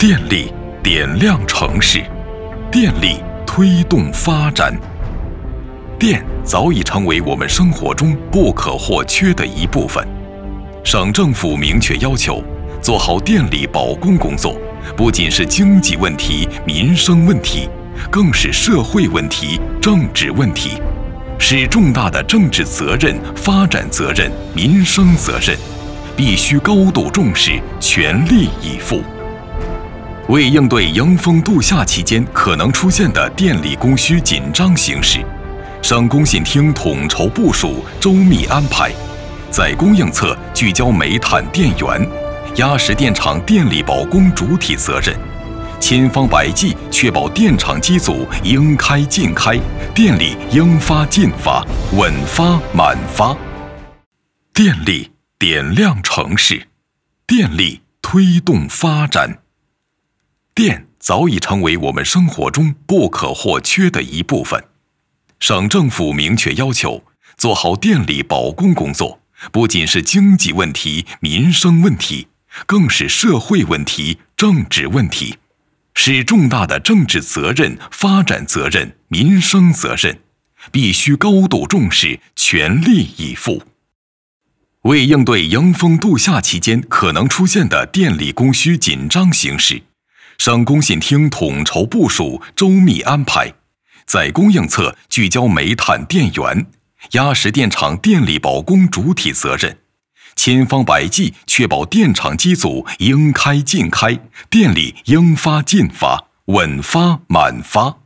电力点亮城市，电力推动发展。电早已成为我们生活中不可或缺的一部分。省政府明确要求，做好电力保供工作，不仅是经济问题、民生问题，更是社会问题、政治问题，是重大的政治责任、发展责任、民生责任，必须高度重视，全力以赴。为应对迎峰度夏期间可能出现的电力供需紧张形势，省工信厅统筹部署、周密安排，在供应侧聚焦煤炭电源，压实电厂电力保供主体责任，千方百计确保电厂机组应开尽开，电力应发尽发，稳发满发。电力点亮城市，电力推动发展。电早已成为我们生活中不可或缺的一部分。省政府明确要求，做好电力保供工作，不仅是经济问题、民生问题，更是社会问题、政治问题，是重大的政治责任、发展责任、民生责任，必须高度重视，全力以赴。为应对迎峰度夏期间可能出现的电力供需紧张形势，省工信厅统筹部署、周密安排，在供应侧聚焦煤炭电源，压实电厂电力保供主体责任，千方百计确保电厂机组应开尽开，电力应发尽发，稳发满发。